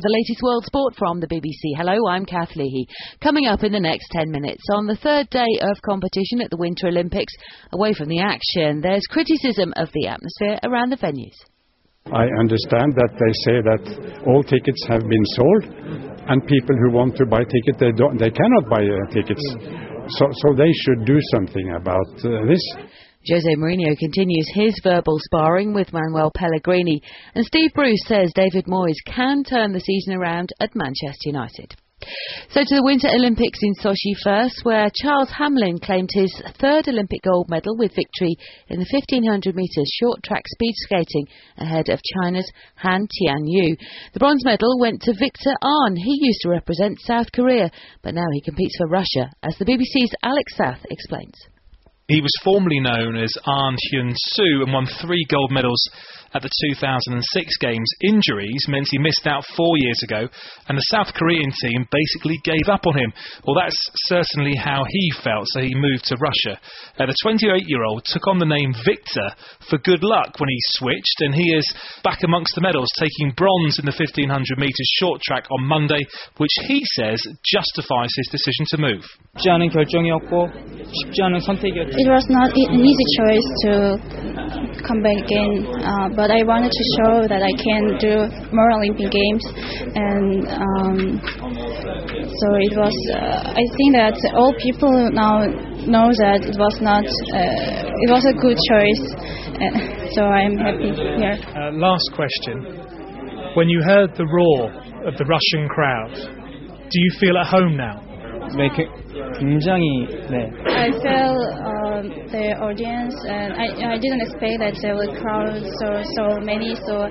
the latest world sport from the BBC. Hello, I'm Kath Leahy. Coming up in the next 10 minutes, on the third day of competition at the Winter Olympics, away from the action, there's criticism of the atmosphere around the venues. I understand that they say that all tickets have been sold, and people who want to buy tickets, they cannot buy tickets. So they should do something about this. Jose Mourinho continues his verbal sparring with Manuel Pellegrini, and Steve Bruce says David Moyes can turn the season around at Manchester United. So to the Winter Olympics in Sochi first, where Charles Hamlin claimed his third Olympic gold medal with victory in the 1500 metres short track speed skating ahead of China's Han Tianyu. The bronze medal went to Victor Ahn. He used to represent South Korea, but now he competes for Russia, as the BBC's Alex Sath explains. He was formerly known as Ahn Hyun-soo and won 3 gold medals at the 2006 Games. Injuries meant he missed out 4 years ago, and the South Korean team basically gave up on him. Well, that's certainly how he felt, so he moved to Russia. The 28-year-old took on the name Victor for good luck when he switched, and he is back amongst the medals, taking bronze in the 1500 metres short track on Monday, which he says justifies his decision to move. It was not an easy choice to come back again, but I wanted to show that I can do more Olympic Games, and so it was. I think that all people now know that it was not. It was a good choice, so I'm happy here. Last question: when you heard the roar of the Russian crowd, do you feel at home now? I felt the audience, and I didn't expect that there would crowd so many. So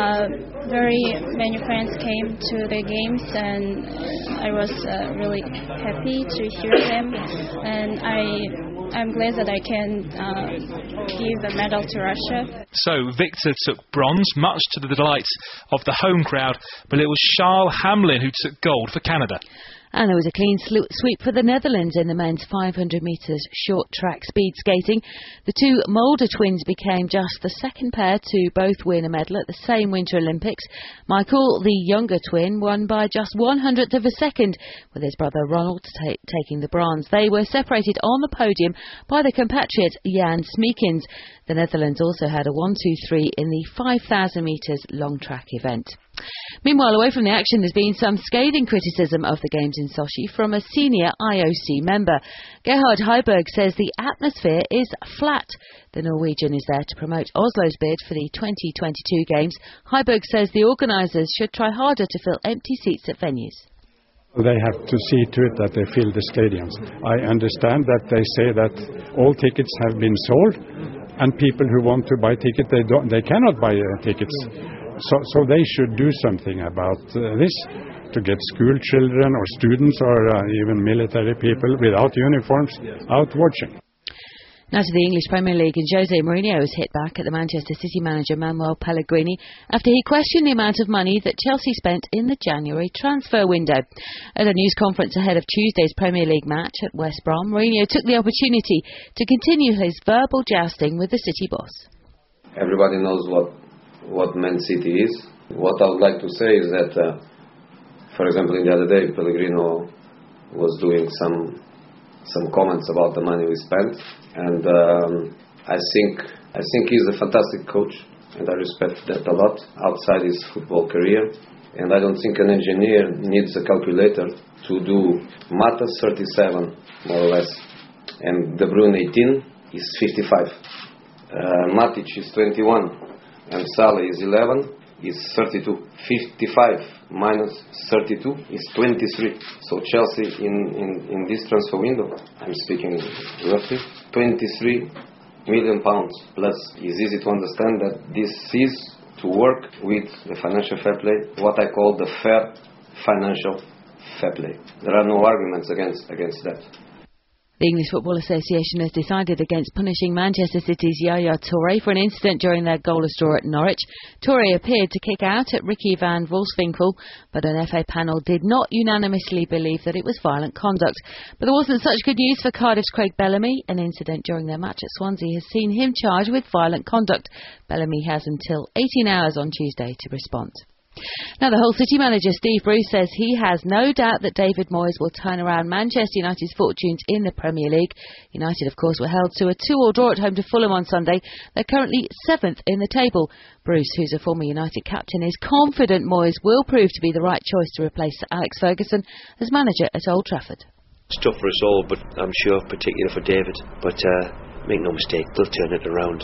very many friends came to the games, and I was really happy to hear them. And I'm glad that I can give the medal to Russia. So Victor took bronze, much to the delight of the home crowd, but it was Charles Hamlin who took gold for Canada. And there was a clean sweep for the Netherlands in the men's 500 metres short track speed skating. The two Mulder twins became just the second pair to both win a medal at the same Winter Olympics. Michael, the younger twin, won by just 1/100th of a second, with his brother Ronald taking the bronze. They were separated on the podium by the compatriot Jan Smeekens. The Netherlands also had a 1-2-3 in the 5,000 metres long track event. Meanwhile, away from the action, there's been some scathing criticism of the Games in Sochi from a senior IOC member. Gerhard Heiberg says the atmosphere is flat. The Norwegian is there to promote Oslo's bid for the 2022 Games. Heiberg says the organisers should try harder to fill empty seats at venues. They have to see to it that they fill the stadiums. I understand that they say that all tickets have been sold, and people who want to buy tickets, they cannot buy tickets. So they should do something about this, to get school children or students or even military people without uniforms out watching. Now to the English Premier League, and Jose Mourinho has hit back at the Manchester City manager Manuel Pellegrini after he questioned the amount of money that Chelsea spent in the January transfer window. At a news conference ahead of Tuesday's Premier League match at West Brom, Mourinho took the opportunity to continue his verbal jousting with the City boss. Everybody knows what Man City is. What I would like to say is that, for example, the other day, Pellegrino was doing some comments about the money we spent, and I think he's a fantastic coach, and I respect that a lot outside his football career. And I don't think an engineer needs a calculator to do Mata 37 more or less, and De Bruyne 18 is 55. Matic is 21, and Salah is 11, is 32. 55 minus 32 is 23. So Chelsea in this transfer window, I'm speaking roughly, 23 million pounds plus. It's easy to understand that this is to work with the financial fair play, what I call the fair financial fair play. There are no arguments against that. The English Football Association has decided against punishing Manchester City's Yaya Toure for an incident during their goalless draw at Norwich. Toure appeared to kick out at Ricky van Wolfswinkel, but an FA panel did not unanimously believe that it was violent conduct. But there wasn't such good news for Cardiff's Craig Bellamy. An incident during their match at Swansea has seen him charged with violent conduct. Bellamy has until 18 hours on Tuesday to respond. Now, the Hull City manager, Steve Bruce, says he has no doubt that David Moyes will turn around Manchester United's fortunes in the Premier League. United, of course, were held to a 2-2 draw at home to Fulham on Sunday. They're currently 7th in the table. Bruce, who's a former United captain, is confident Moyes will prove to be the right choice to replace Sir Alex Ferguson as manager at Old Trafford. It's tough for us all, but I'm sure particularly for David. But make no mistake, they'll turn it around.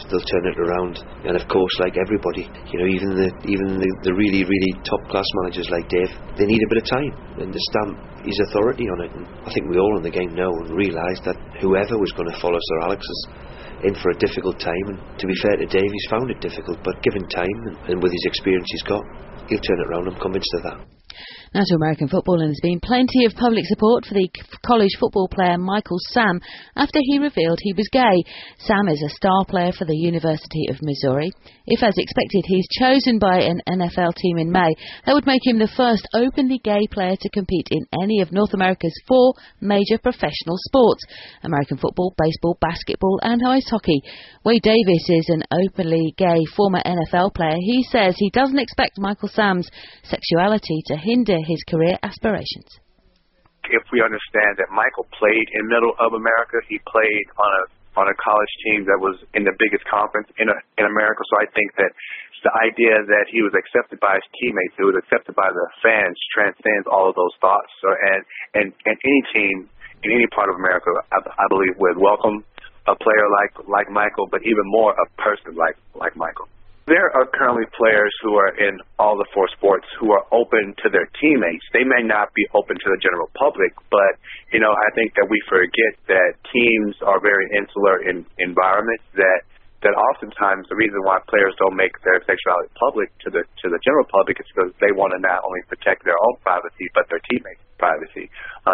And of course, like everybody, even the really, really top class managers like Dave, they need a bit of time and to stamp his authority on it. And I think we all in the game know and realise that whoever was going to follow Sir Alex is in for a difficult time. And to be fair to Dave, he's found it difficult, but given time and with his experience he's got, he'll turn it around. I'm convinced of that. Now to American football, and there's been plenty of public support for the college football player Michael Sam after he revealed he was gay. Sam is a star player for the University of Missouri. If, as expected, he's chosen by an NFL team in May, that would make him the first openly gay player to compete in any of North America's 4 major professional sports: American football, baseball, basketball and ice hockey. Wade Davis is an openly gay former NFL player. He says he doesn't expect Michael Sam's sexuality to hinder his career aspirations. If we understand that Michael played in Middle of America, he played on a college team that was in the biggest conference in America. So I think that the idea that he was accepted by his teammates, he was accepted by the fans, transcends all of those thoughts. So, and any team in any part of America, I believe, would welcome a player like Michael, but even more a person like Michael. There are currently players who are in all the 4 sports who are open to their teammates. They may not be open to the general public, but, I think that we forget that teams are very insular in environments, that oftentimes the reason why players don't make their sexuality public to the general public is because they want to not only protect their own privacy, but their teammates' privacy.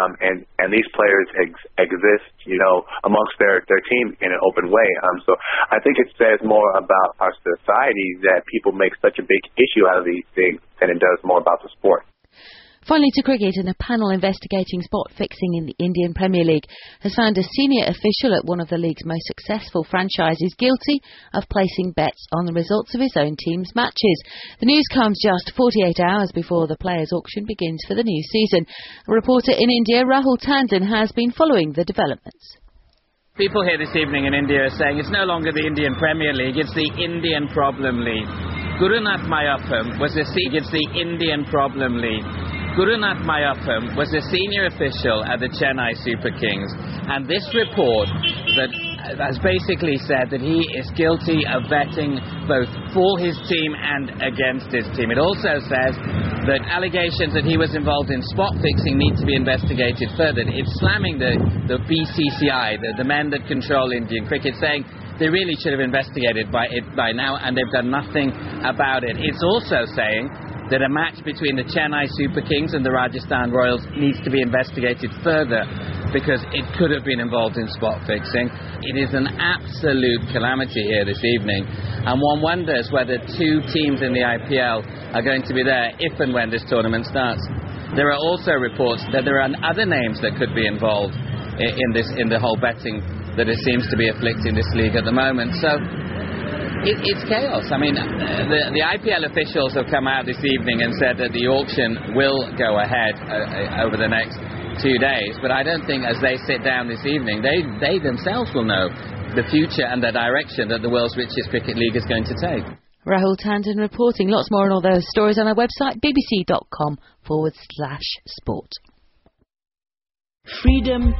And these players exist, amongst their team in an open way. So I think it says more about our society that people make such a big issue out of these things than it does more about the sport. Finally to cricket, and a panel investigating spot fixing in the Indian Premier League has found a senior official at one of the league's most successful franchises guilty of placing bets on the results of his own team's matches. The news comes just 48 hours before the players' auction begins for the new season. A reporter in India, Rahul Tandon, has been following the developments. People here this evening in India are saying it's no longer the Indian Premier League, it's the Indian Problem League. Gurunath Mayappam was it's the Indian Problem League. Gurunath Mayappam was a senior official at the Chennai Super Kings, and this report that has basically said that he is guilty of betting both for his team and against his team. It also says that allegations that he was involved in spot fixing need to be investigated further. It's slamming the BCCI, the men that control Indian cricket, saying they really should have investigated by now, and they've done nothing about it. It's also saying that a match between the Chennai Super Kings and the Rajasthan Royals needs to be investigated further because it could have been involved in spot fixing. It is an absolute calamity here this evening, and one wonders whether 2 teams in the IPL are going to be there if and when this tournament starts. There are also reports that there are other names that could be involved in the whole betting that it seems to be afflicting this league at the moment. So it's chaos. I mean, the IPL officials have come out this evening and said that the auction will go ahead over the next 2 days, but I don't think as they sit down this evening, they themselves will know the future and the direction that the world's richest cricket league is going to take. Rahul Tandon reporting. Lots more on all those stories on our website, bbc.com/sport. Freedom